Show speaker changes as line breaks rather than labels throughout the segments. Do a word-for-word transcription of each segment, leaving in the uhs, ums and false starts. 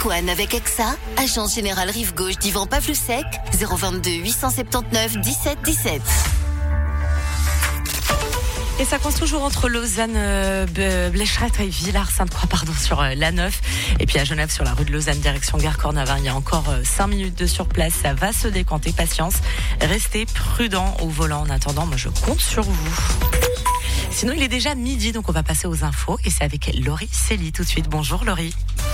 Antoine avec Exa, agence générale Rive Gauche d'Ivan Pavlusek, zéro vingt-deux huit cent soixante-dix-neuf dix-sept dix-sept.
Et ça coince toujours entre Lausanne, euh, Blécherette et Villars-Sainte-Croix, pardon, sur euh, l'A neuf. Et puis à Genève, sur la rue de Lausanne, direction Gare Cornavin, il y a encore euh, cinq minutes de surplace. Ça va se décanter, patience. Restez prudents au volant. En attendant, moi je compte sur vous. Sinon, il est déjà midi, donc on va passer aux infos. Et c'est avec Laurie Célie tout de suite. Bonjour Laurie.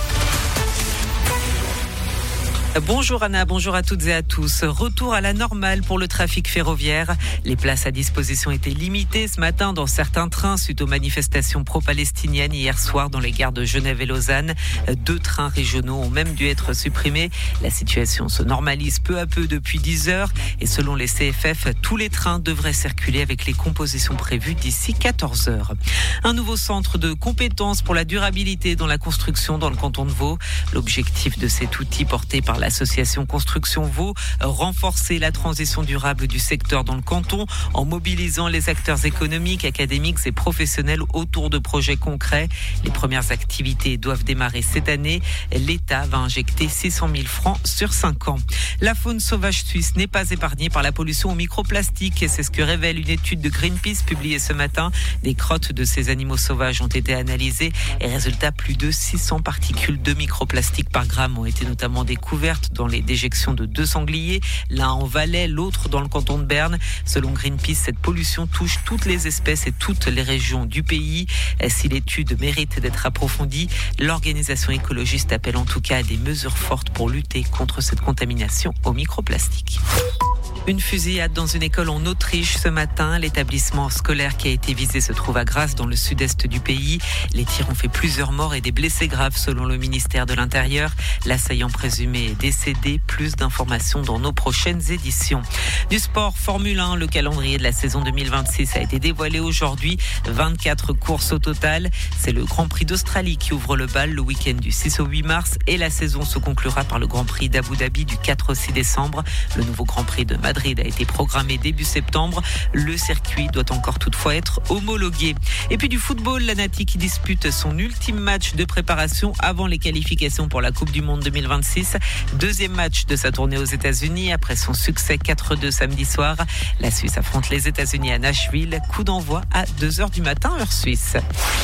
Bonjour Anna, bonjour à toutes et à tous. Retour à la normale pour le trafic ferroviaire. Les places à disposition étaient limitées ce matin dans certains trains suite aux manifestations pro-palestiniennes hier soir dans les gares de Genève et Lausanne. Deux trains régionaux ont même dû être supprimés. La situation se normalise peu à peu depuis dix heures et selon les C F F, tous les trains devraient circuler avec les compositions prévues d'ici quatorze heures. Un nouveau centre de compétences pour la durabilité dans la construction dans le canton de Vaud. L'objectif de cet outil porté par la L'association Construction Vaud, renforcer la transition durable du secteur dans le canton en mobilisant les acteurs économiques, académiques et professionnels autour de projets concrets. Les premières activités doivent démarrer cette année. L'État va injecter six cent mille francs sur cinq ans. La faune sauvage suisse n'est pas épargnée par la pollution au microplastique et c'est ce que révèle une étude de Greenpeace publiée ce matin. Des crottes de ces animaux sauvages ont été analysées et résultat, plus de six cents particules de microplastique par gramme ont été notamment découvertes dans les déjections de deux sangliers, l'un en Valais, l'autre dans le canton de Berne. Selon Greenpeace, cette pollution touche toutes les espèces et toutes les régions du pays. Si l'étude mérite d'être approfondie, l'organisation écologiste appelle en tout cas à des mesures fortes pour lutter contre cette contamination au microplastique. Une fusillade dans une école en Autriche ce matin. L'établissement scolaire qui a été visé se trouve à Grasse, dans le sud-est du pays. Les tirs ont fait plusieurs morts et des blessés graves selon le ministère de l'Intérieur. L'assaillant présumé est décédé. Plus d'informations dans nos prochaines éditions. Du sport, Formule un, le calendrier de la saison deux mille vingt-six a été dévoilé aujourd'hui. vingt-quatre courses au total. C'est le Grand Prix d'Australie qui ouvre le bal le week-end du six au huit mars et la saison se conclura par le Grand Prix d'Abu Dhabi du quatre au six décembre. Le nouveau Grand Prix de Madrid Madrid a été programmé début septembre. Le circuit doit encore toutefois être homologué. Et puis du football, la Nati qui dispute son ultime match de préparation avant les qualifications pour la Coupe du Monde deux mille vingt-six. Deuxième match de sa tournée aux États-Unis après son succès quatre deux samedi soir. La Suisse affronte les États-Unis à Nashville. Coup d'envoi à deux heures du matin, heure suisse.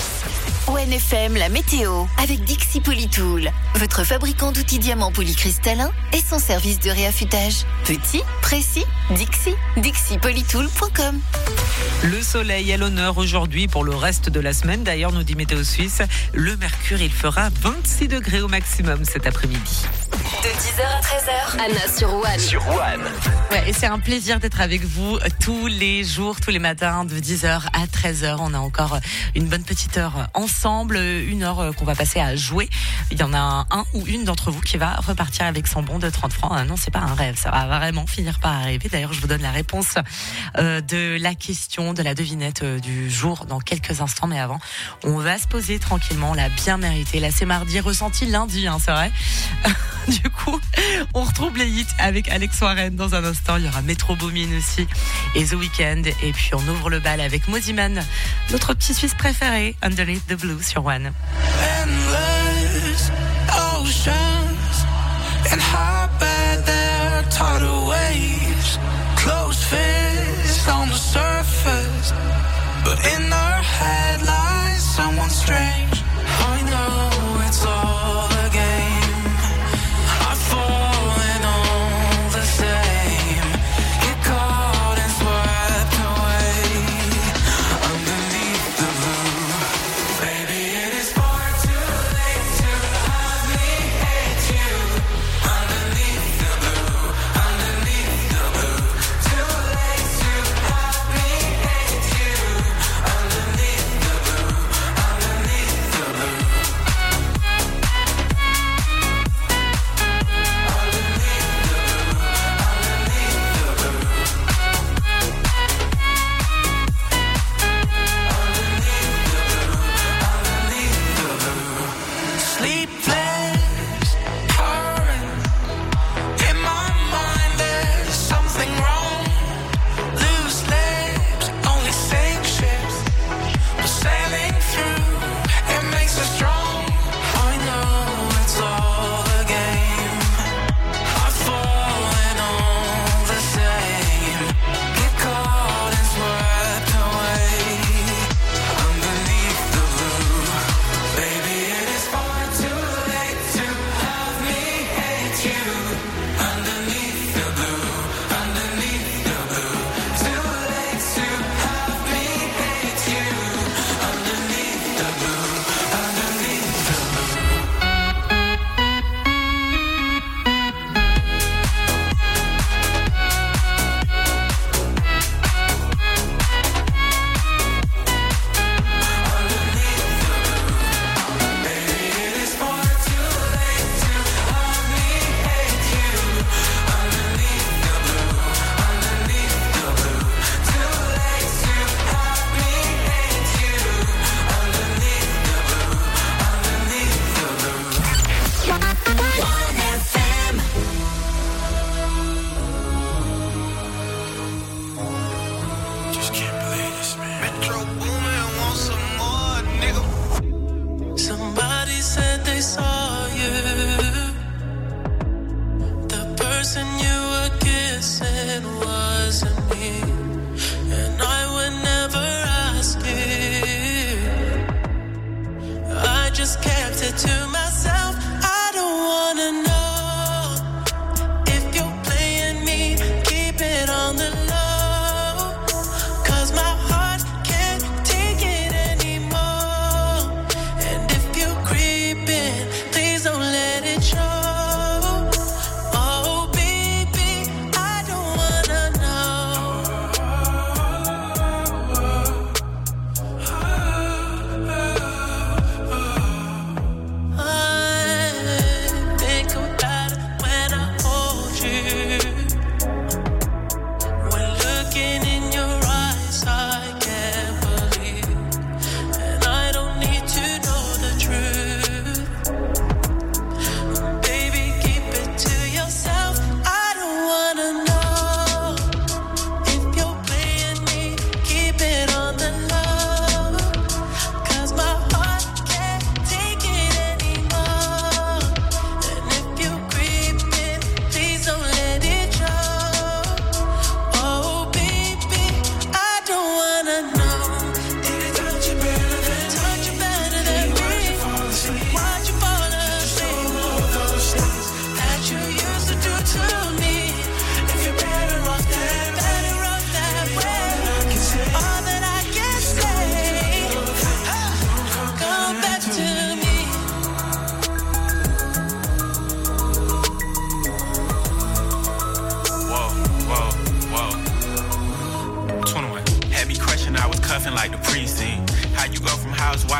O N F M, la météo, avec Dixi Polytool, votre fabricant d'outils diamants polycristallins et son service de réaffûtage. Petit, précis, Dixi, dixi polytool point com.
Le soleil à l'honneur aujourd'hui pour le reste de la semaine. D'ailleurs, nous dit Météo Suisse, le mercure, il fera vingt-six degrés au maximum cet après-midi.
De dix heures à treize heures, Anna sur One.
Sur One.
Ouais, et c'est un plaisir d'être avec vous tous les jours, tous les matins, de dix heures à treize heures. On a encore une bonne petite heure ensemble, une heure qu'on va passer à jouer. Il y en a un, un ou une d'entre vous qui va repartir avec son bon de trente francs. Ah non, c'est pas un rêve, ça va vraiment finir par arriver. D'ailleurs, je vous donne la réponse euh, de la question, de la devinette euh, du jour dans quelques instants. Mais avant, on va se poser tranquillement, la bien méritée. Là, c'est mardi, ressenti lundi, hein, c'est vrai. Du coup, on retrouve les hits avec Alex Warren dans un instant. Il y aura Metro Boomin aussi et The Weeknd. Et puis on ouvre le bal avec Mosiman, notre petit Suisse préféré, Underneath the Blue sur One.
Endless oceans and how bad they're tidal waves. Closed fists on the surface, but in their head lies someone strange. I know it's all a game. I've fallen all the same. Get caught and swept away underneath the blue. Baby, it is far too late to have me hate you. Underneath the blue, underneath the blue. Too late to have me hate you. Underneath the blue, underneath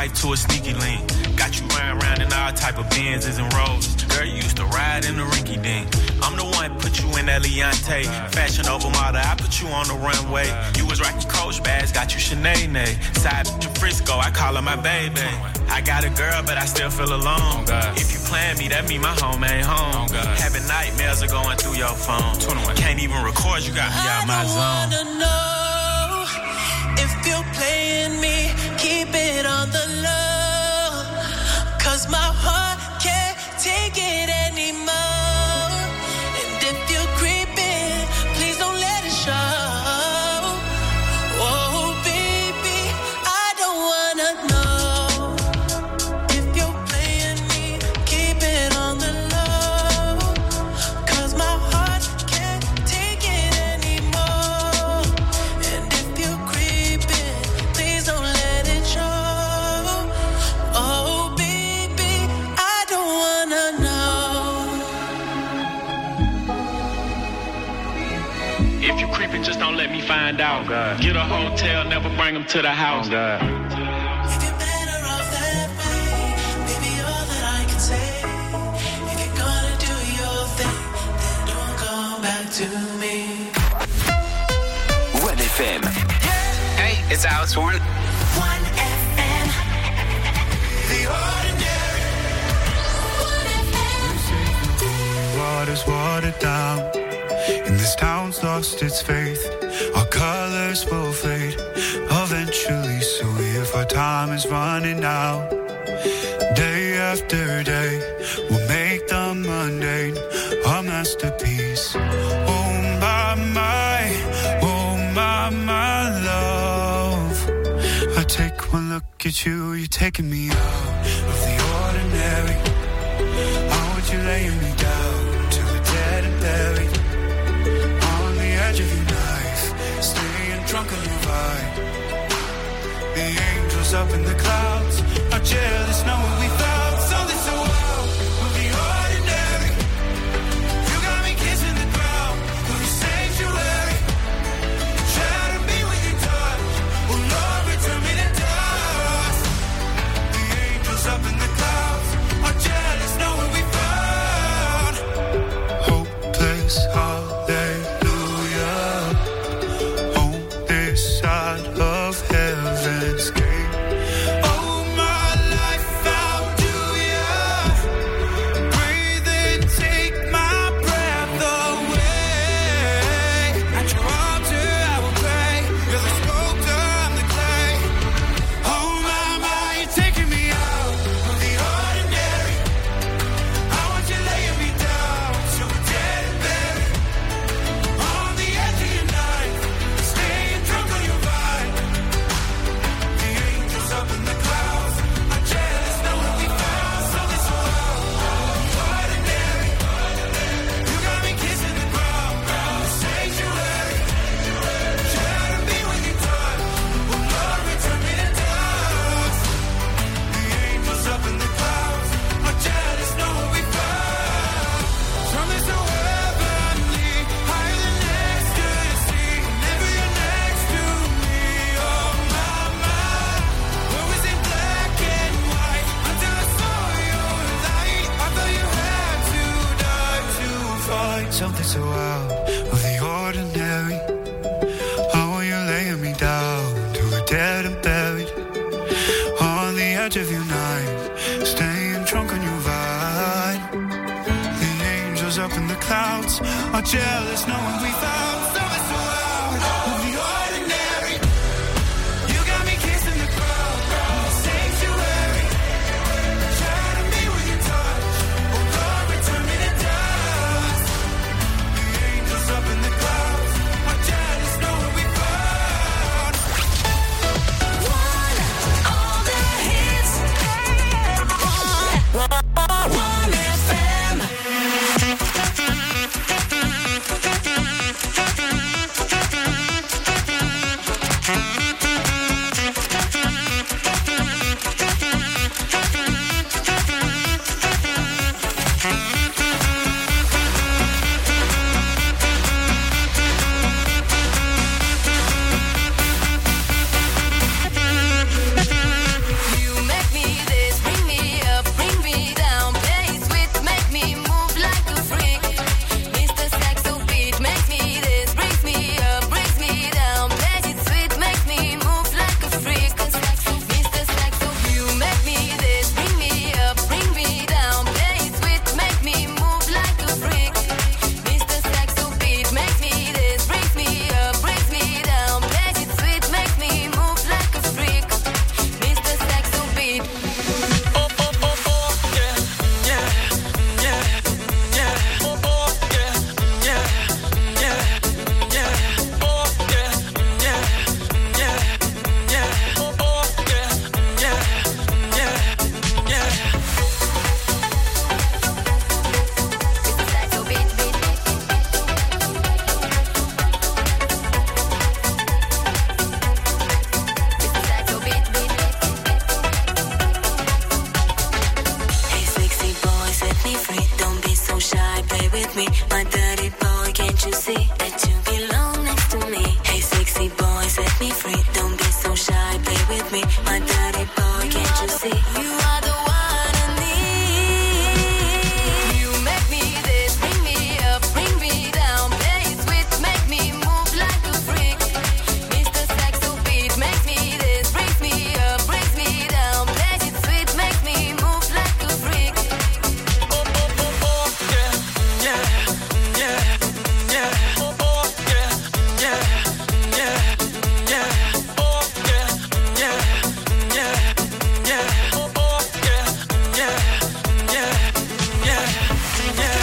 wife to a sneaky link. Got you riding around in all type of Benzes and Rolls. Girl, you used to ride in the rinky dink. I'm the one put you in that Leontay. Fashion over model, I put you on the runway. You was rocking Coach bags, got you Sinead. Side to Frisco, I call her my baby. I got a girl, but I still feel alone. If you plan me, that mean my home ain't home. Having nightmares are going through your phone. Can't even record, you got me out my zone.
I don't wanna know if you're playing me, keep it on the low. Cause my heart can't take it anymore. And if you're creeping, please don't let it show. Oh baby, I don't wanna know if you're playing me, keep it on the low. Cause my heart can't take it anymore. And if you're creeping, please don't let it show. Oh baby, I don't wanna know.
If you creeping, just don't let me find out. Get a hotel, never bring them to the house.
If you're better off that way, baby, all that I can say. If you're gonna do your thing, then don't come back to me.
one F M. Hey, it's Alex Warren.
one F M. The ordinary.
Water's watered down, and this town's lost its faith. Our colors will fade eventually, so if our time is running out, day after day, we'll make the mundane our masterpiece. Oh my, my, oh my, my love. I take one look at you, you're taking me out of the ordinary. I want you laying me down till we're dead and buried. On the edge of your knife, staying drunk on your vibe. The angels up in the clouds are jealous knowing we found something so wild. We're the ordinary. You got me kissing the ground of your sanctuary. Try to be with your touch. Oh Lord, return me to dust. The angels up in the clouds are jealous knowing we found hopeless hallelujah on this side of heaven's gate. Oh my life, how do ya breathe and take my breath away? At your altar I will pray. You're the sculptor, I'm the clay. Oh my, my, you're taking me out of the ordinary. I want you laying me down till we're dead and buried. On the edge of your knife, staying drunk on your vibe. The angels up in the clouds are jealous knowing we found something so ordinary. You got me kissing the ground, the sanctuary. Try to be with your touch. Oh Lord, return me to dust. The angels up in the clouds are jealous knowing we found something so heavenly, higher than next to the sea. Never you're next to me, oh my, my. What was in black and white until I saw your light? I thought you had to die to find something so out of the ordinary. How are you laying me down till we're dead and buried? On the edge of your knife, staying drunk on your vibe. The angels up in the clouds are jealous knowing we found something so out of the ordinary. You got me kissing the ground, the sanctuary. Try to be with your touch. Oh Lord, return me to dust. The angels up in the clouds are jealous knowing we found.
All the hits. one F M.
with me, my dirty boy. Can't you see that you belong next to me? Hey, sexy boy, set me free. Don't be so shy, play with me, my dirty boy. Can't you see? You are the one I need. You make me this, bring me up, bring me down. Play it sweet, make me move like a freak. Mister Saxo beat makes me this, brings me up, brings me down. Play it sweet, make me move like a freak.
Oh, oh, oh, oh, yeah, yeah, yeah, yeah. Oh, oh, yeah, yeah, yeah, yeah. Oh, yeah, yeah, yeah, yeah. Oh, oh, yeah, yeah, yeah, yeah, yeah,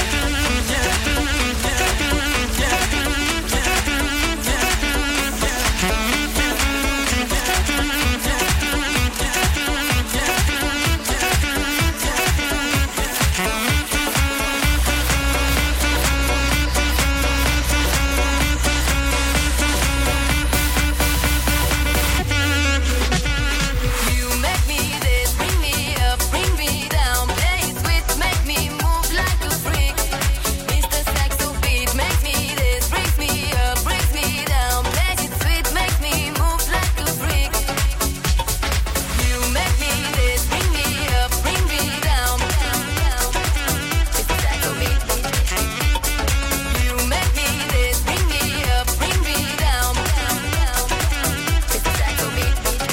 You make me this, bring me up, bring me down. Play it sweet, make me move like a freak. Mister Saxo beat makes me this, brings me up, brings me down. Play it sweet, make me move like a freak. You make me this, bring me up, bring me down. Mister Saxo beat. You make me this, bring me up, bring me down. Mister Saxo beat.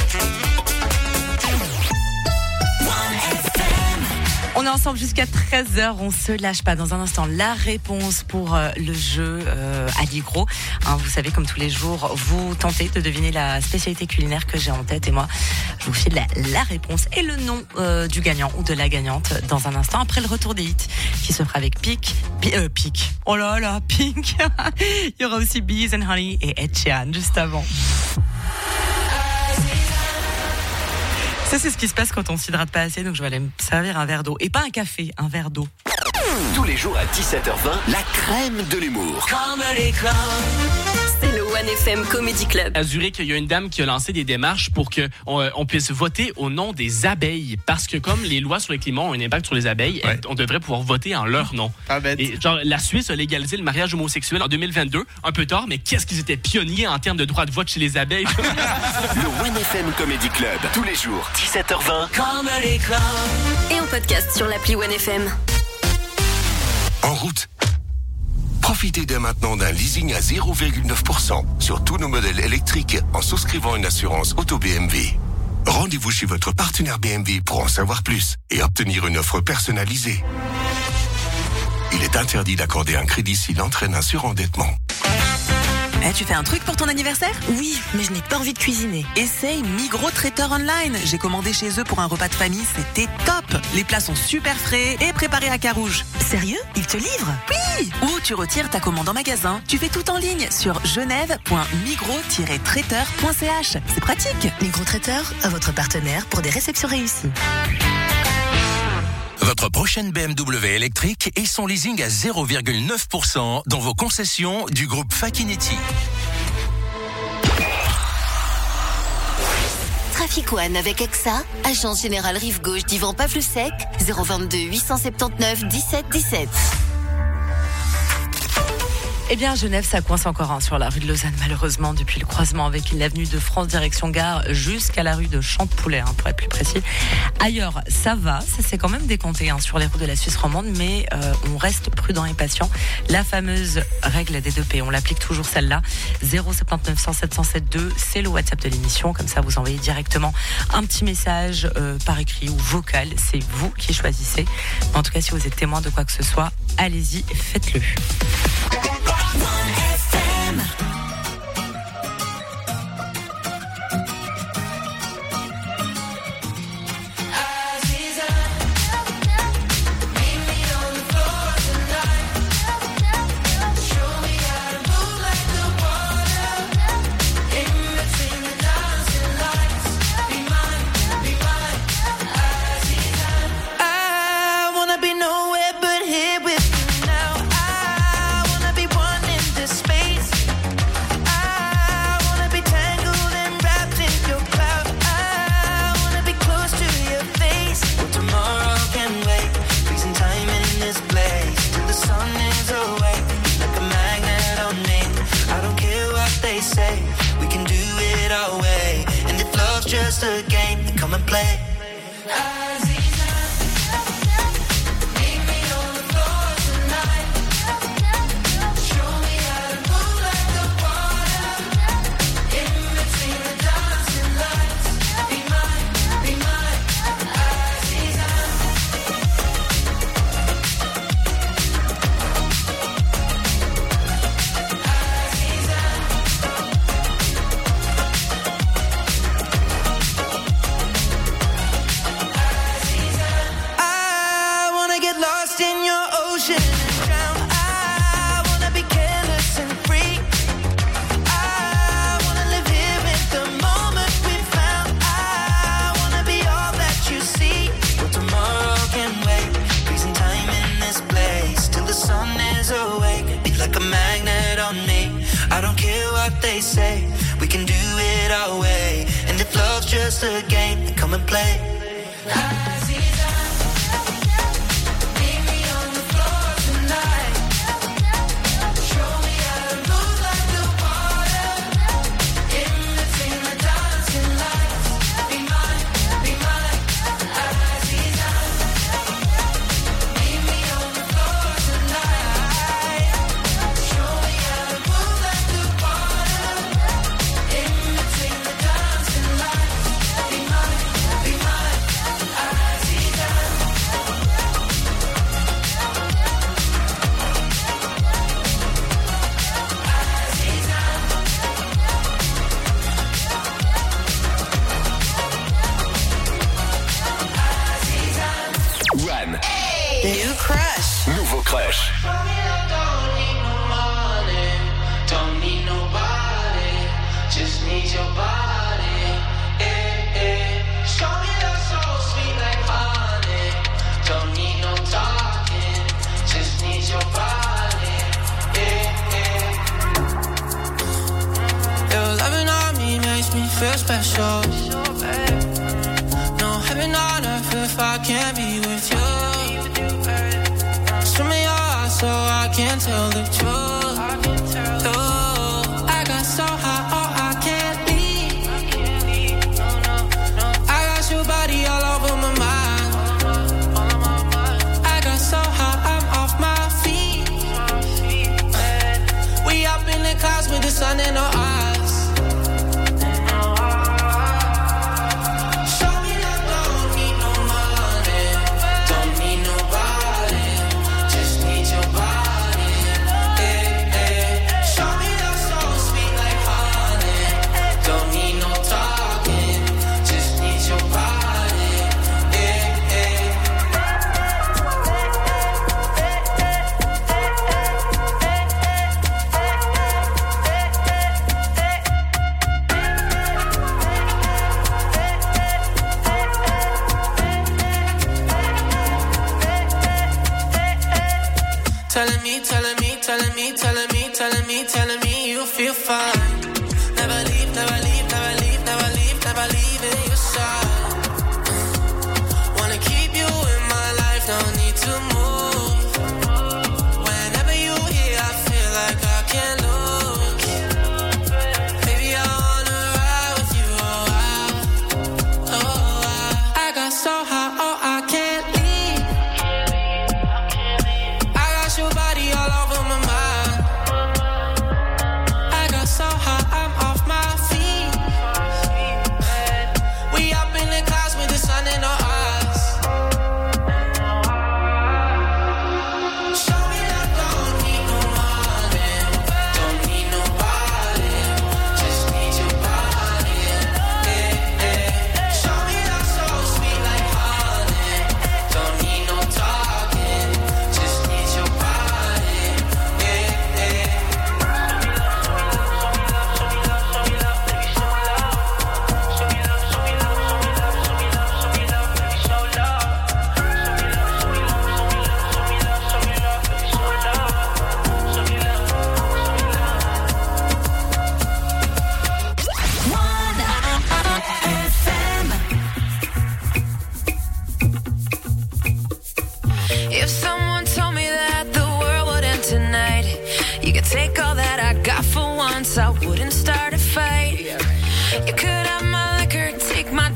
On est ensemble jusqu'à treize heures, on se lâche pas. Dans un instant, la réponse pour euh, le jeu euh, Aligro. Hein, vous savez, comme tous les jours, vous tentez de deviner la spécialité culinaire que j'ai en tête et moi, je vous file la, la réponse et le nom euh, du gagnant ou de la gagnante dans un instant après le retour des hits qui se fera avec Pink. Pi- euh, Pink. Oh là là, Pink. Il y aura aussi Bees and Honey et Ed Sheeran juste avant. Ça, c'est ce qui se passe quand on s'hydrate pas assez, donc je vais aller me servir un verre d'eau. Et pas un café, un verre d'eau.
Tous les jours à dix-sept heures vingt, la crème de l'humour.
C'est le One F M Comedy Club.
À Zurich, il y a une dame qui a lancé des démarches pour qu'on on puisse voter au nom des abeilles. Parce que comme les lois sur le climat ont un impact sur les abeilles,
Ouais.
on devrait pouvoir voter en leur nom.
Pas bête.
Et genre, la Suisse a légalisé le mariage homosexuel en deux mille vingt-deux, un peu tard, mais qu'est-ce qu'ils étaient pionniers en termes de droit de vote chez les abeilles.
Le One F M Comedy Club, tous les jours, dix-sept heures vingt.
Et en podcast sur l'appli One F M.
En route. Profitez dès maintenant d'un leasing à zéro virgule neuf pour cent sur tous nos modèles électriques en souscrivant une assurance auto B M W. Rendez-vous chez votre partenaire B M W pour en savoir plus et obtenir une offre personnalisée. Il est interdit d'accorder un crédit s'il entraîne un surendettement.
Eh, tu fais un truc pour ton anniversaire ? Oui, mais je n'ai pas envie de cuisiner. Essaye Migros Traiteur Online. J'ai commandé chez eux pour un repas de famille, c'était top. Les plats sont super frais et préparés à Carouge. Sérieux ? Ils te livrent ? Oui ! Ou tu retires ta commande en magasin. Tu fais tout en ligne sur genève point migros tiret traiteur point c h. C'est pratique.
Migros Traiteur, votre partenaire pour des réceptions réussies.
Votre prochaine B M W électrique et son leasing à zéro virgule neuf pour cent dans vos concessions du groupe Fakinetti.
Trafic One avec Exa, agence générale Rive Gauche d'Ivan Pavlusek, zéro vingt-deux huit cent soixante-dix-neuf dix-sept dix-sept.
Eh bien, Genève, ça coince encore hein, sur la rue de Lausanne, malheureusement, depuis le croisement avec l'avenue de France direction Gare jusqu'à la rue de Champepoulet, hein, pour être plus précis. Ailleurs, ça va, ça s'est quand même décompté hein, sur les routes de la Suisse romande, mais euh, on reste prudent et patient. La fameuse règle des deux P, on l'applique toujours celle-là. zéro sept neuf cent sept cent sept deux, c'est le WhatsApp de l'émission. Comme ça, vous envoyez directement un petit message euh, par écrit ou vocal. C'est vous qui choisissez. En tout cas, si vous êtes témoin de quoi que ce soit, allez-y, faites-le.
I wanna be nowhere but here with you now. I wanna be one in this just a game. Come and play.
They say we can do it our way, and if love's just a game, then come and play.
New crush.
Nouveau crush.
Don't need nobody, just need your body. Eh, eh. Show me that so sweet like honey. Don't need no talking, just need your body. Eh, eh. Your loving on me makes me feel special. No heaven on earth if I can't be with you. Swim me your eyes so I can tell the truth. Oh, I got so high, oh, I can't leave. I got your body all over my mind. I got so high, I'm off my feet. We up in the clouds with the sun in our eyes. Telling me, telling me, telling me, telling me, telling me, telling me you feel fine. Never leave, never leave, never leave, never leave, never leave in your side. Wanna keep you in my life, no need to move. Whenever you here, I feel like I can't lose. Baby, I wanna ride with you, oh I, oh I. I got so high, oh I can't leave. Your body all over my mind. I got so high, I'm off my feet. We up in the clouds with the sun in our eyes. Show me that don't need no money, don't need nobody, just need your body. Eh, eh. Show me that so sweet like honey, don't need no talking, just need your body. If someone told me that the world would end tonight, you could take all that I got for once, I wouldn't start a fight. You could have my liquor, take my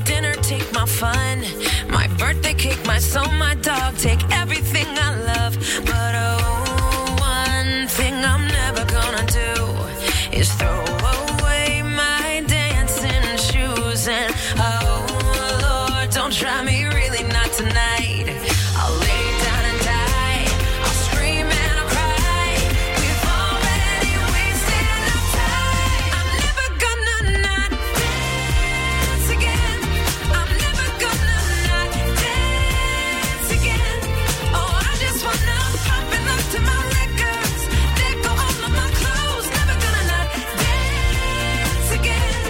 birthday cake, my soul, my dog. Take everything I love. But oh, one thing I'm never gonna do is throw away my dancing shoes. And oh, Lord, don't try me, really not tonight. I'll lay down and die. I'll scream and I'll cry. We've already wasted enough time. I'm never gonna not dance again. I'm never gonna not dance again. Oh, I just wanna pop and look to my records. Let go all of my clothes. Never gonna not dance again.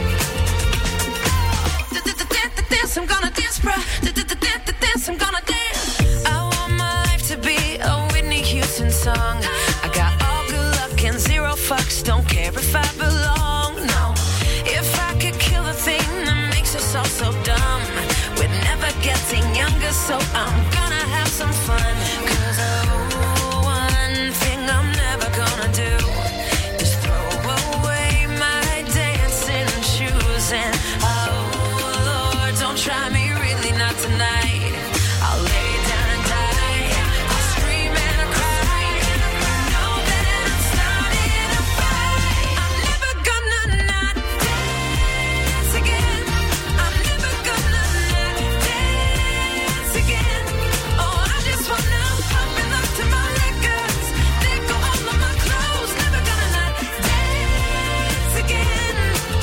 Dance, I'm gonna dance, bruh. Dance, I'm gonna dance. I want my life to be a Whitney Houston song. I got all good luck and zero fucks. Don't care if I belong, no. If I could kill the thing that makes us all so dumb. We're never getting younger, so I'm gonna have some fun. Cause oh, one thing I'm never gonna do is throw away my dancing shoes. And oh, Lord, don't try me, really not tonight. I'll lay down and die. I'll scream and I'll cry. Know that I'm starting a fight. I'm never gonna not dance again. I'm never gonna not dance again. Oh, I just wanna pop and look to my records. Let go all of my clothes. Never gonna not dance again.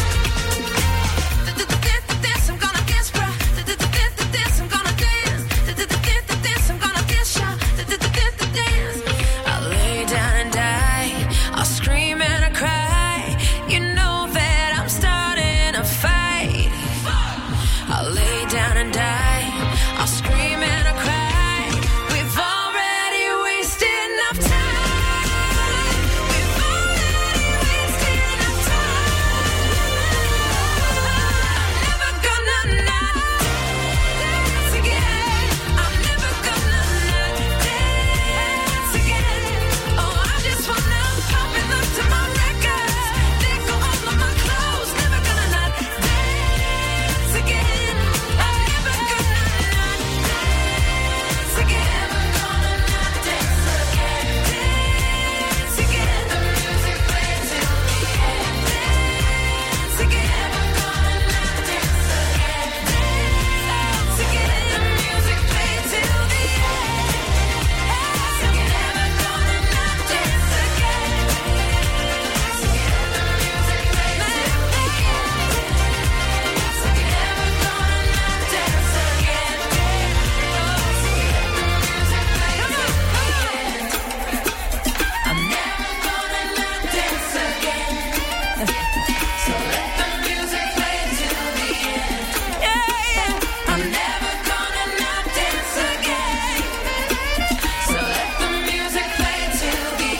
Dance, I'm gonna dance, bruh. Dance, I'm gonna dance. Dance, I'm gonna dance, y'all. Dance. I'll lay down and die. I'll scream and I cry. You know that I'm starting a fight. I'll lay down and die. I'll scream and I cry. We've already wasted enough time. We've already wasted enough time. I'm never gonna not dance again. I'm never gonna not dance again. Oh, I just wanna pop and look to my records. Let go all of my clothes. Never gonna not dance again. I'm never gonna not dance again. Never gonna not dance again. Dance again. The music plays till the end. Dance again. Never gonna not dance again. Dance again. The music plays till the end. Dance again. Never gonna not dance again. Dance again. The music plays till the end. Dance again. Never gonna not dance again. Dance again. The music plays till the end. I'm never gonna not dance again. So let the music play till the end. Yeah, yeah. I'm never gonna not dance again. So let the music play till the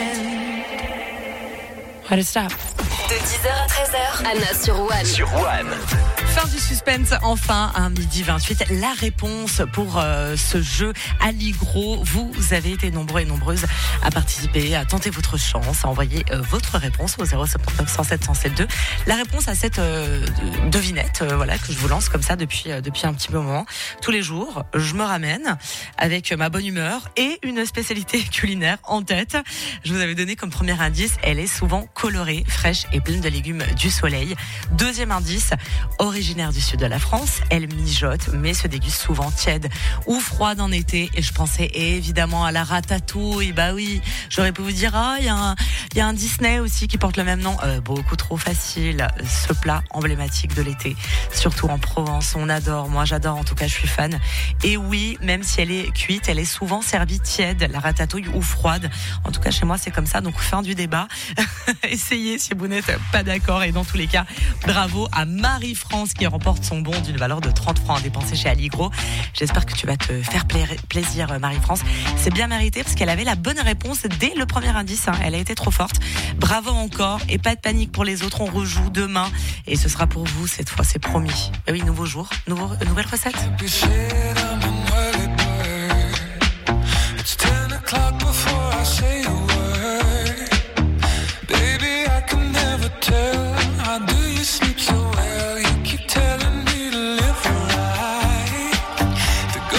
end.
Allez, stop.
De dix heures à treize heures, Anna sur One.
Sur One.
Fin du suspense, enfin, à midi vingt-huit. La réponse pour euh, ce jeu Allegro. Vous avez été nombreux et nombreuses à participer, à tenter votre chance, à envoyer euh, votre réponse au zéro sept neuf cent sept cent sept deux. La réponse à cette euh, devinette, euh, voilà, que je vous lance comme ça depuis, euh, depuis un petit moment. Tous les jours, je me ramène avec ma bonne humeur et une spécialité culinaire en tête. Je vous avais donné comme premier indice, elle est souvent colorée, fraîche et pleine de légumes du soleil. Deuxième indice, originaire du sud de la France, elle mijote mais se déguste souvent tiède ou froide en été. Et je pensais évidemment à la ratatouille. Bah oui, j'aurais pu vous dire, ah, il y a un, il y a un Disney aussi qui porte le même nom. Euh, beaucoup trop facile. Ce plat emblématique de l'été, surtout en Provence, on adore. Moi, j'adore. En tout cas, je suis fan. Et oui, même si elle est cuite, elle est souvent servie tiède, la ratatouille, ou froide. En tout cas, chez moi, c'est comme ça. Donc, fin du débat. Essayez si vous n'êtes pas d'accord. Et dans tous les cas, bravo à Marie-France qui remporte son bon d'une valeur de trente francs à dépenser chez Allegro. J'espère que tu vas te faire pla- plaisir, Marie-France. C'est bien mérité parce qu'elle avait la bonne réponse dès le premier indice. Hein. Elle a été trop forte. Bravo encore. Et pas de panique pour les autres. On rejoue demain. Et ce sera pour vous cette fois, c'est promis. Et oui, nouveau jour, nouveau, nouvelle recette.
Sleep so well, you keep telling me to live right. The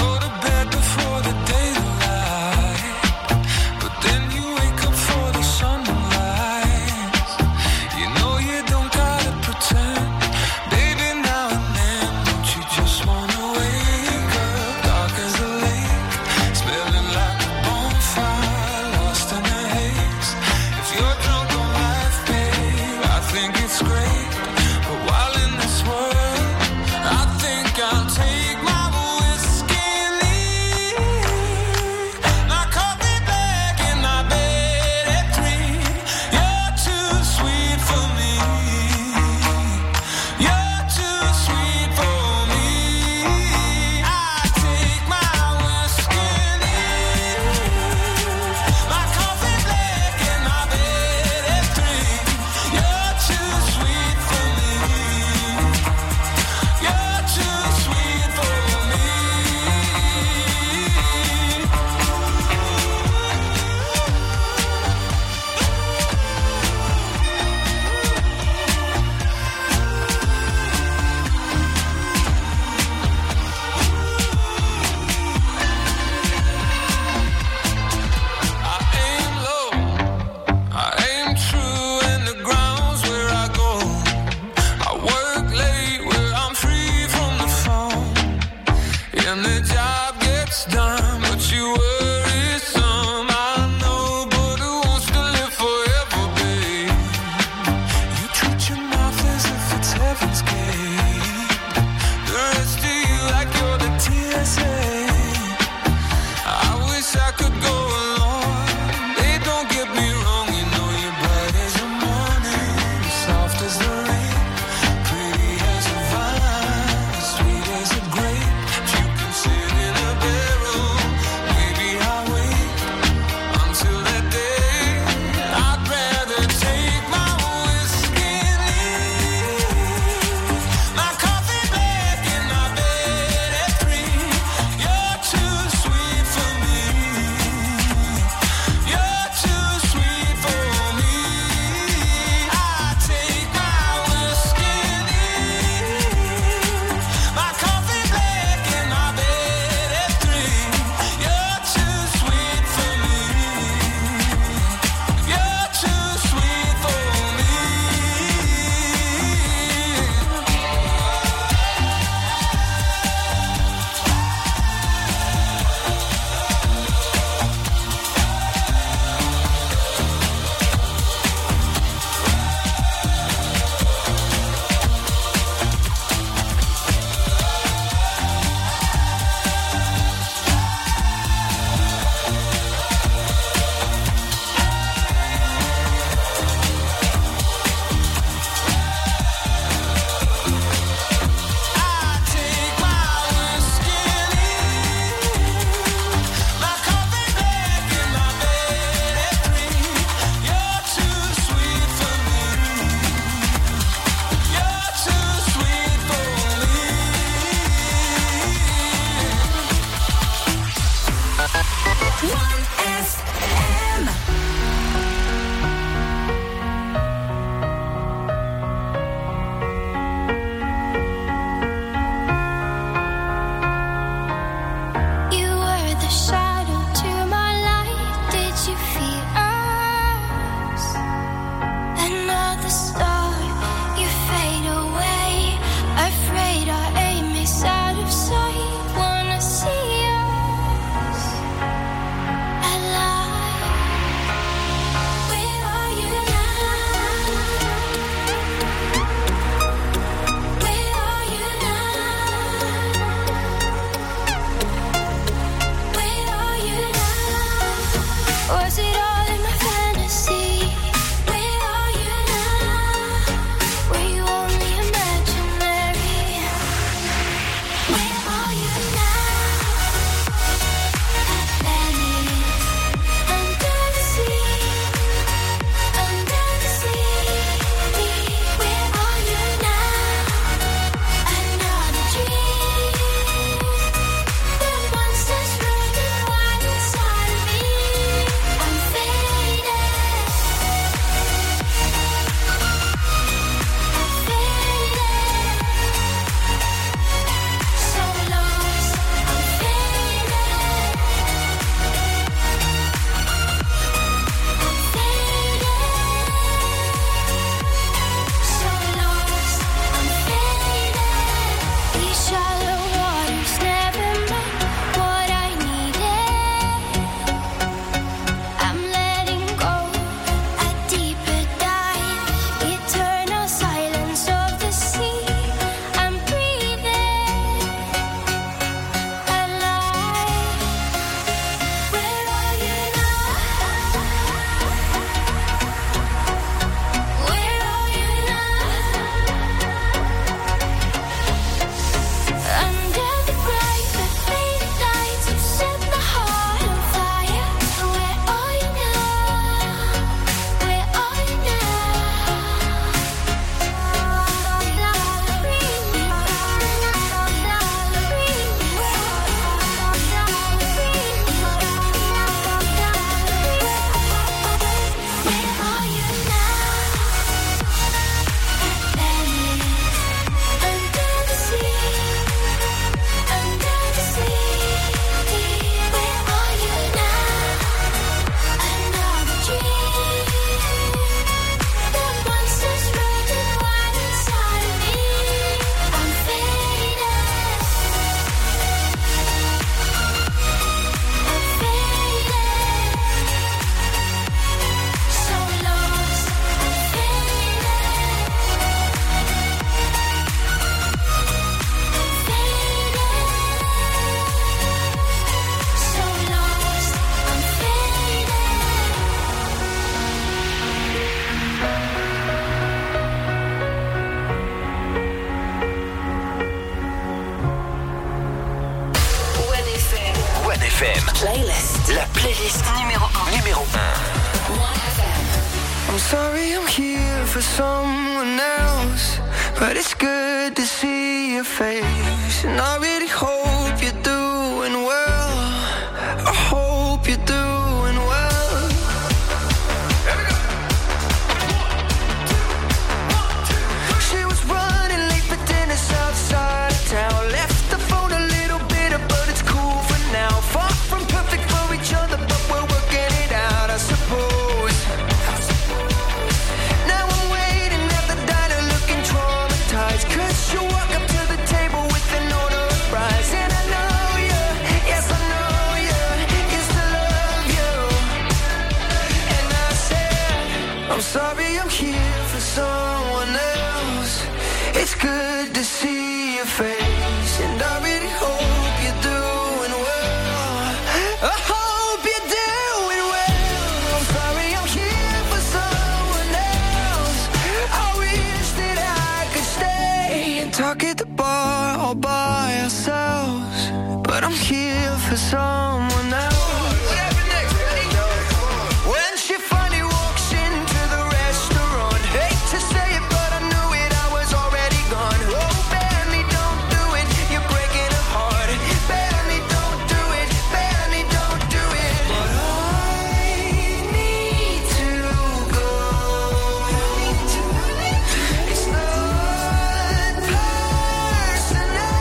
playlist.
La playlist
Numéro un.
numéro un.
I'm sorry I'm here for someone else, but it's good to see your face. And I really hope you're doing well. I hope you're doing well. She was running late for dinner outside of town. Left the phone a little bitter, but it's cool for now. Far from perfect for each other, but we're working it out, I suppose. Now I'm waiting at the diner looking traumatized, 'cause you walk up to the table with an order of fries. And I know you, yes I know you, used to love you. And I said, I'm sorry I'm here for someone else. It's good to see your face, and I really hope you're doing well. I hope you're doing well. I'm sorry I'm here for someone else. I wish that I could stay and talk at the bar all by ourselves, but I'm here for someone else. When she finally walks into the restaurant, hate to say it, but I knew it, I was already gone. Oh, Benny, don't do it, you're breaking her heart. Benny, don't do it, Benny, don't do it. But I need to go. It's not personal.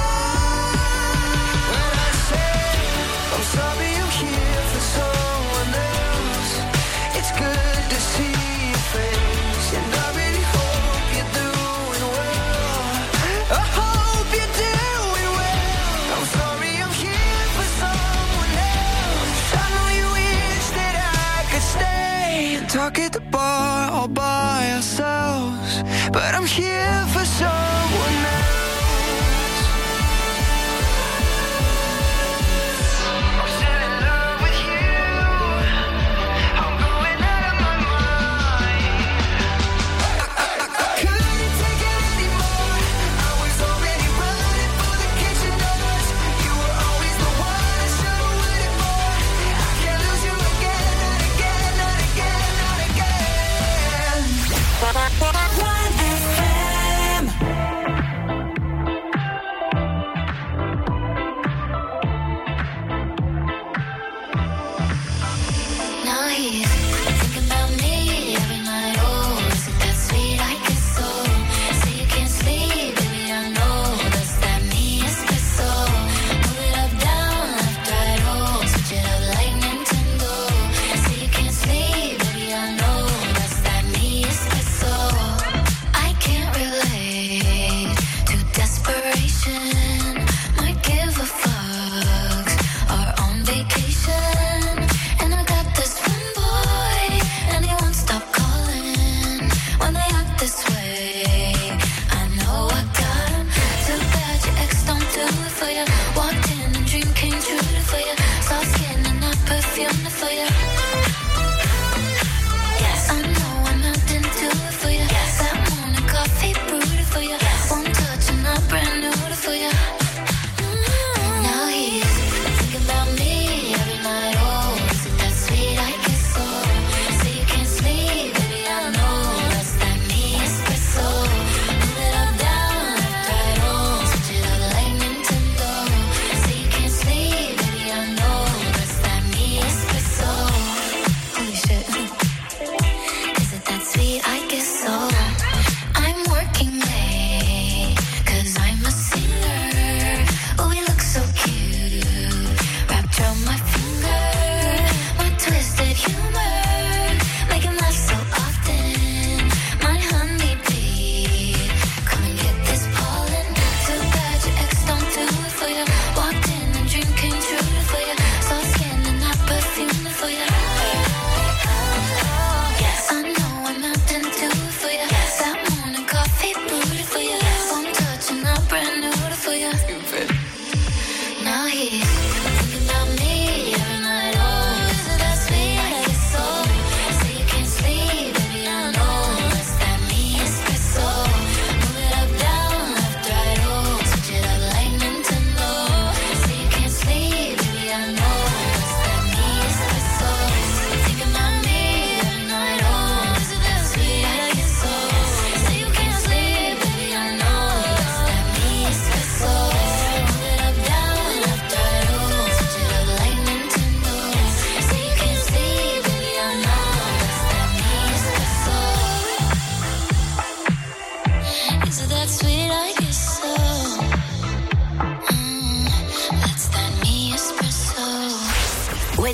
When I say I'm sorry I'm here for someone else, it's good to see your face, and I really hope you're doing well. I hope you're doing well. I'm sorry I'm here for someone else. I know you wish that I could stay and talk at the bar all by ourselves, but I'm here for someone else. I'm still in love with you. I'm going out of my mind. I couldn't take it anymore. I was already running for the kitchen doors. You were always the one I should've waited for. I can't lose you again, not again, not again, not again. one F M.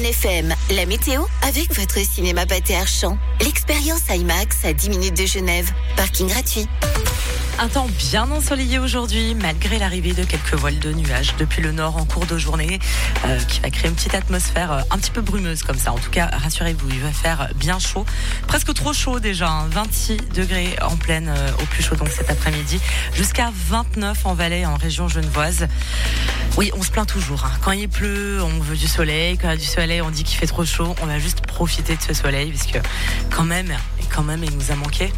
F M, la météo avec votre cinéma Pathé Archamp. L'expérience IMAX à dix minutes de Genève. Parking gratuit.
Un temps bien ensoleillé aujourd'hui, malgré l'arrivée de quelques voiles de nuages depuis le nord en cours de journée, euh, qui va créer une petite atmosphère euh, un petit peu brumeuse comme ça. En tout cas, rassurez-vous, il va faire bien chaud, presque trop chaud déjà, hein, vingt-six degrés en pleine euh, au plus chaud donc cet après-midi, jusqu'à vingt-neuf en Valais, en région genevoise. Oui, on se plaint toujours. Hein. Quand il pleut, on veut du soleil. Quand il y a du soleil, on dit qu'il fait trop chaud. On va juste profiter de ce soleil, puisque quand même, quand même, il nous a manqué.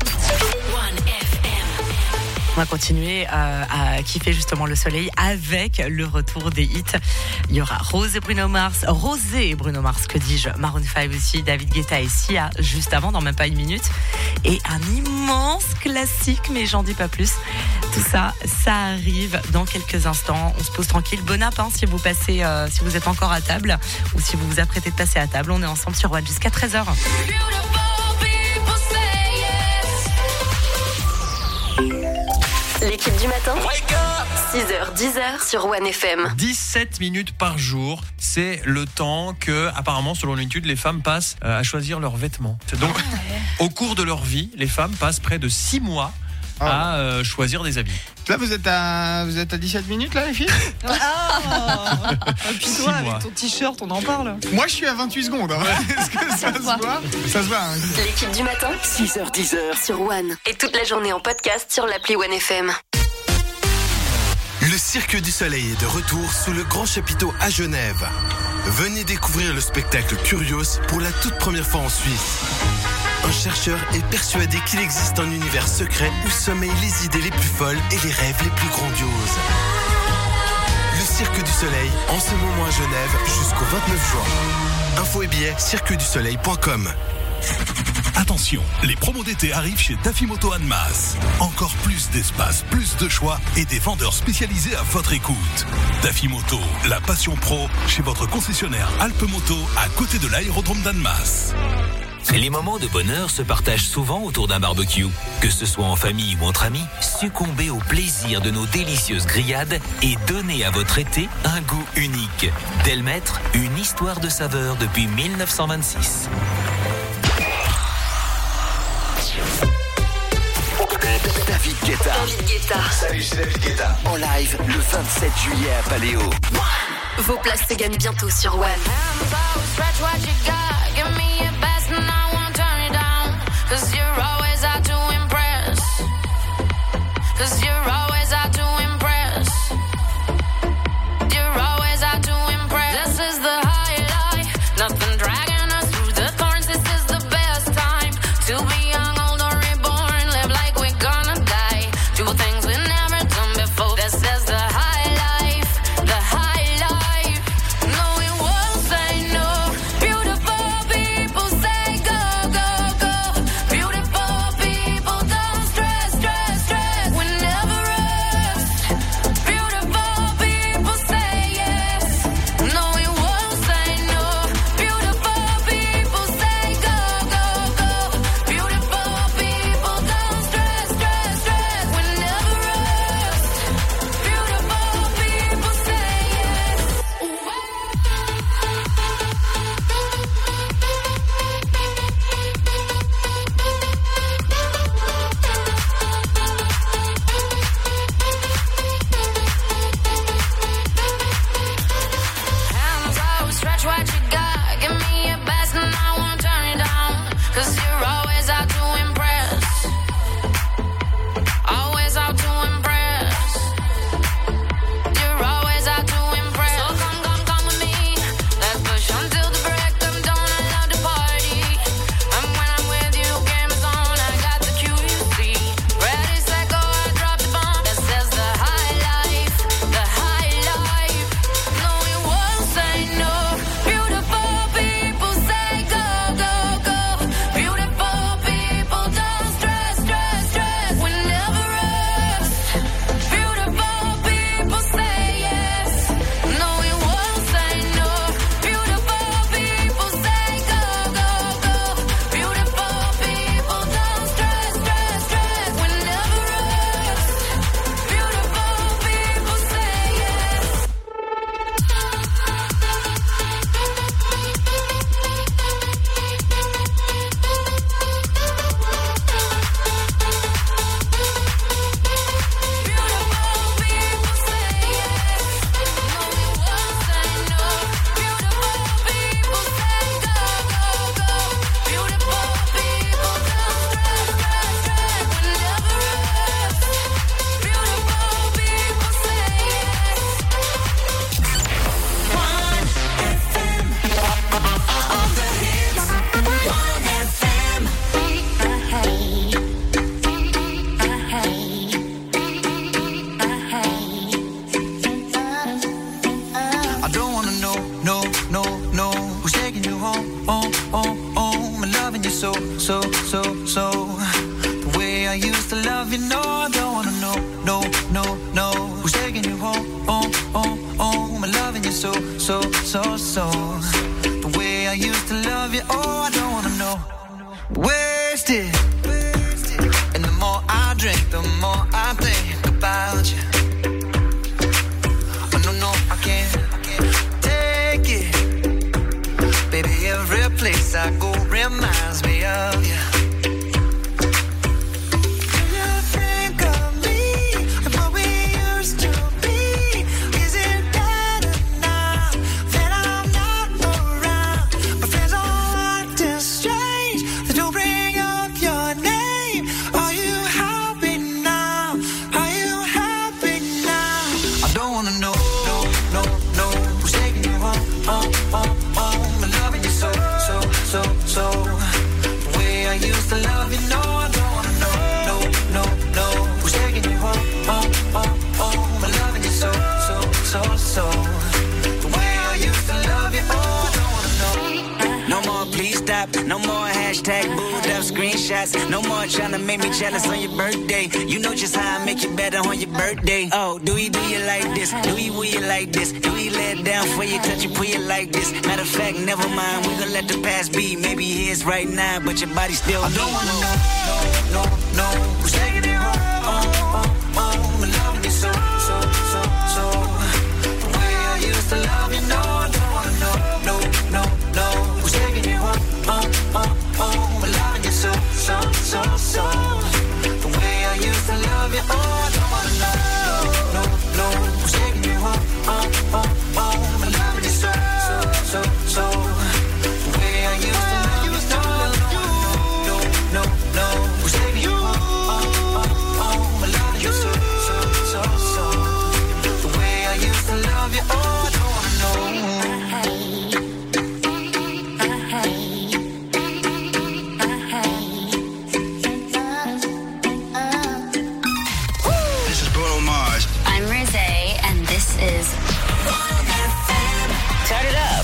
On va continuer euh, à kiffer justement le soleil avec le retour des hits. Il y aura Rose et Bruno Mars, Rosé et Bruno Mars, que dis-je, Maroon cinq aussi, David Guetta et Sia juste avant, dans même pas une minute. Et un immense classique, mais j'en dis pas plus. Tout ça, ça arrive dans quelques instants. On se pose tranquille. Bon app, hein, si vous passez, euh, si vous êtes encore à table ou si vous vous apprêtez de passer à table. On est ensemble sur One jusqu'à treize heures.
L'équipe du matin, six heures dix heures sur One F M.
dix-sept minutes par jour, c'est le temps que, apparemment, selon une étude, les femmes passent euh, à choisir leurs vêtements. Donc, ah ouais. Au cours de leur vie, les femmes passent près de six mois à euh, choisir des habits.
Là, vous êtes à, vous êtes à dix-sept minutes, là, les filles?
Ah. Et puis toi, avec ton t-shirt, on en parle.
Moi, je suis à vingt-huit secondes. Hein. Est-ce que ça, ça se voit? Ça se voit. Hein.
L'équipe du matin, six heures dix heures sur One. Et toute la journée en podcast sur l'appli One F M.
Le Cirque du Soleil est de retour sous le Grand Chapiteau à Genève. Venez découvrir le spectacle Curios pour la toute première fois en Suisse. Un chercheur est persuadé qu'il existe un univers secret où sommeillent les idées les plus folles et les rêves les plus grandioses. Le Cirque du Soleil, en ce moment à Genève, jusqu'au vingt-neuf juin. Infos et billets, cirque du soleil point com.
Attention, les promos d'été arrivent chez Dafimoto Annemasse. Encore plus d'espace, plus de choix et des vendeurs spécialisés à votre écoute. Dafimoto, la passion pro, chez votre concessionnaire Alpemoto à côté de l'aérodrome d'Annemasse.
Les moments de bonheur se partagent souvent autour d'un barbecue. Que ce soit en famille ou entre amis, succombez au plaisir de nos délicieuses grillades et donnez à votre été un goût unique. Delmaître, une histoire de saveur depuis mille neuf cent vingt-six.
David Guetta.
David Guetta.
Salut, c'est David Guetta. En live le vingt-sept juillet à Paléo.
Vos places se gagnent bientôt sur One.
Beautiful people
so, so, so, so. The way I used to love you, no, I don't wanna know, no, no, no. Who's taking you home, home, home, home? I'm loving you so, so, so, so. The way I used to love you, oh, I don't wanna know. Wasted. And the more I drink, the more I think about you. Oh, no, no, I can't take it. Baby, every place I go reminds me of you. No more hashtag booed up screenshots. No more trying to make me jealous on your birthday. You know just how I make you better on your birthday. Oh, do we do you like this? Do we will you like this? Do we let it down for you, touch you, put you like this? Matter of fact, never mind, we gon' let the past be. Maybe here's right now, but your body still. I don't wanna know, no, no, no. Who's taking it home? Oh, oh, oh, I'm loving you so, so, so, so. The way I used to love you, no, I don't wanna know, no, no, no. Who's taking you home? Oh, oh, oh, I'm loving you so, so, so, so. The way I used to love you, oh, I don't wanna know, no, no, no. Who's taking you home? Oh, oh, oh, I'm loving you so, so, so, so. The way I used to love you, no, no, no, no. Who's taking you home? Oh, oh, oh, I'm loving you so, so, so, so. The way I used to love you, oh, I don't wanna know.
Is turn it up.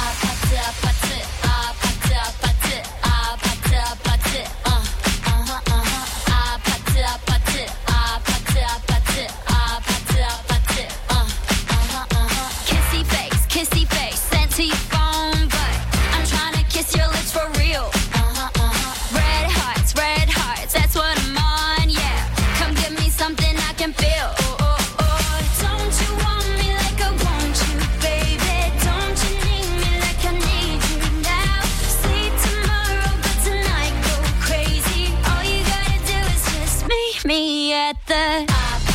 Kissy face, kissy face, sent to your phone, but I'm trying to kiss your lips for real. Red hearts, red hearts, that's what I'm on, yeah. Come give me something I can feel. Don't you want me like I want you, baby? Don't you need me like I need you now? Sleep tomorrow, but tonight go crazy. All you gotta do is just meet me at the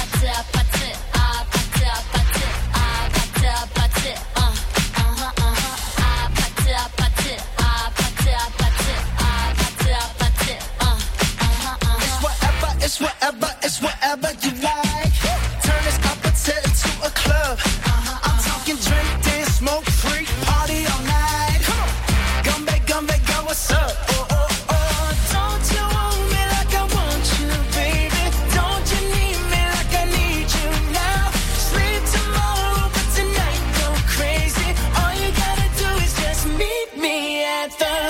It's whatever, it's whatever, it's whatever you like. Turn this opposite into a club. I'm talking drink, dance, smoke, free, party all night. Come on, Gumbe, Gumbe, girl, what's up? Oh, oh, oh. Don't you want me like I want you, baby? Don't you need me like I need you now? Sleep tomorrow, but tonight go crazy. All you gotta do is just meet me at the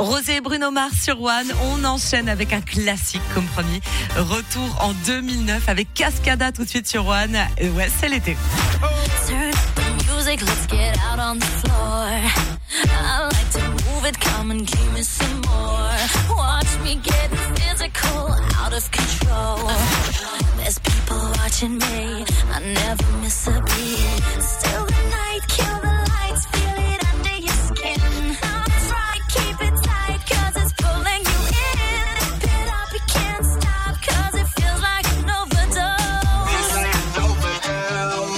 Rosé et Bruno Mars sur One. On enchaîne avec un classique comme promis. Retour en deux mille neuf avec Cascada tout de suite sur One. Et ouais, c'est l'été.
Turn up the music, let's get out on the floor. I like to move it, come and give me some more. Watch me get physical, out of control. There's people watching me, I never miss a beat. Still the night, kill the lights, feel it under your skin. Try, keep it tight, cause it's pulling you in. Wrap it up, you can't stop, cause it feels like an overdose. Feels like an overdose.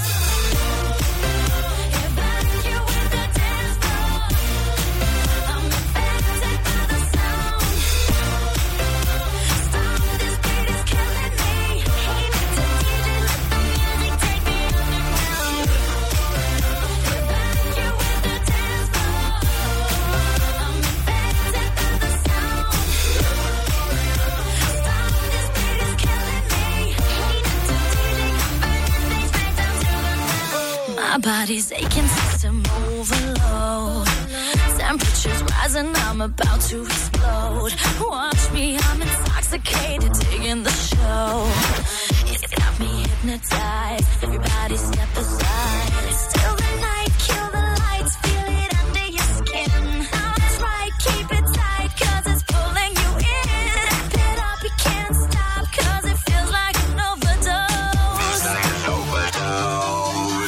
My body's aching, system overload. Temperatures rising, I'm about to explode. Watch me, I'm intoxicated, digging the show. It's got me hypnotized. Everybody step aside. Still the night, kill the lights, feel it under your skin. Try, keep it tight, cause it's pulling you in. Wrap it up, you can't stop, cause it feels like an overdose. Feels like an overdose.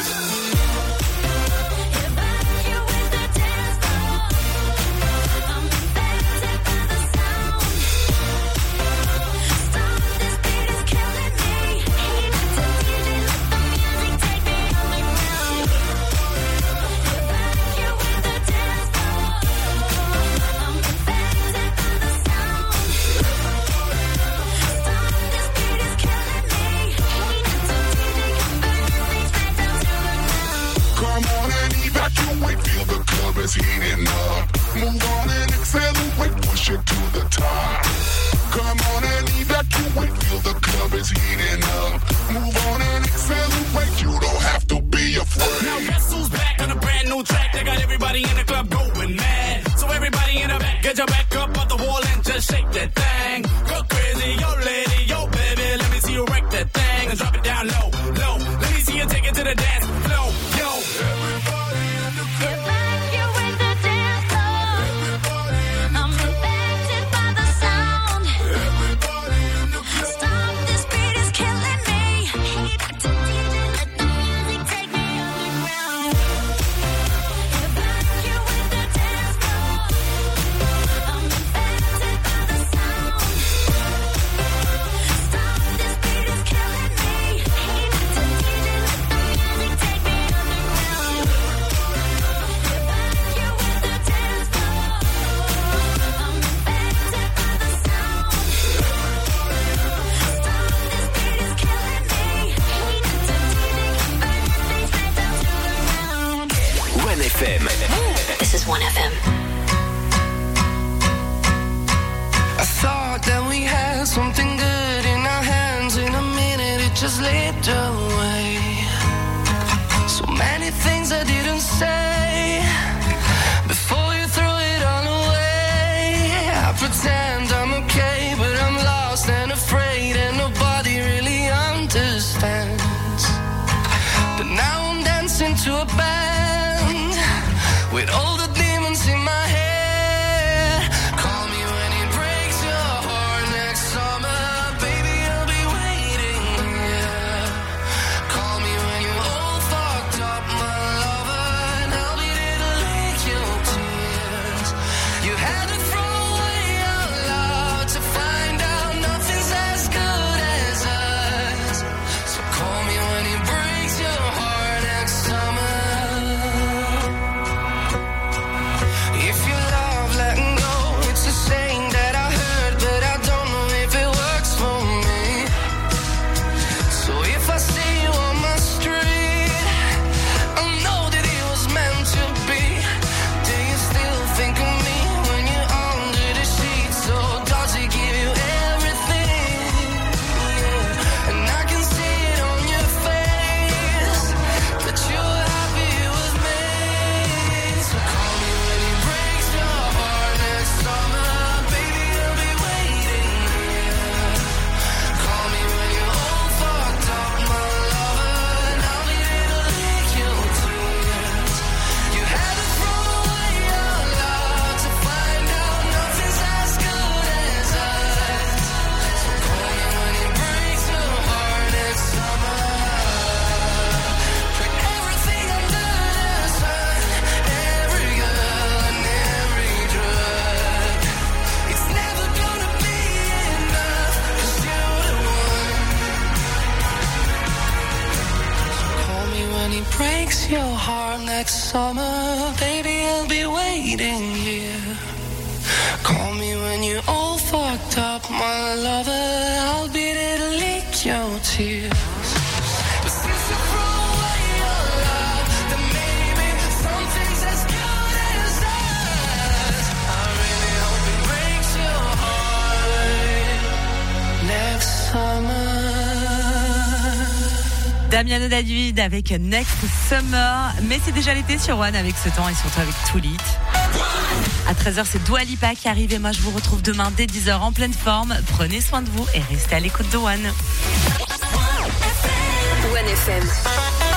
Is heating up. Move on and accelerate, push it to the top. Come on and evacuate, feel the club is heating up. Move on and accelerate, you don't have to be afraid.
Now guess who's back on a brand new track? They got everybody in the club going mad. So everybody in the back, get your back up off the wall and just shake that thing. Go crazy, yo lady, yo baby, let me see you wreck that thing and drop it down low, low. Let me see you take it to the dance floor, yo. Everybody in the club.
This is One F M.
I thought that we had something good in our hands. In a minute it just slipped away. So many things I didn't say before you threw it all away. I pretend I'm okay, but I'm lost and afraid, and nobody really understands. But now I'm dancing to a band with all the demons in my head. Call me when it breaks your heart next summer. Baby, I'll be waiting, yeah. Call me when you're all fucked up, my lover, and I'll be there to lick your tears. You had to throw away our love to find out nothing's as good as us. So call me when it breaks your heart next summer. breaks your heart next summer, baby, I'll be waiting here. Call me when you're all fucked up, my lover, I'll be there to lick your tears. But since you threw away your love, then maybe something's as good as us. I really hope it breaks your heart next summer.
Damiano David avec Next Summer. Mais c'est déjà l'été sur One avec ce temps et surtout avec Too Lit. À treize heures, c'est Dua Lipa qui arrive et moi je vous retrouve demain dès dix heures en pleine forme. Prenez soin de vous et restez à l'écoute de One.
One F M.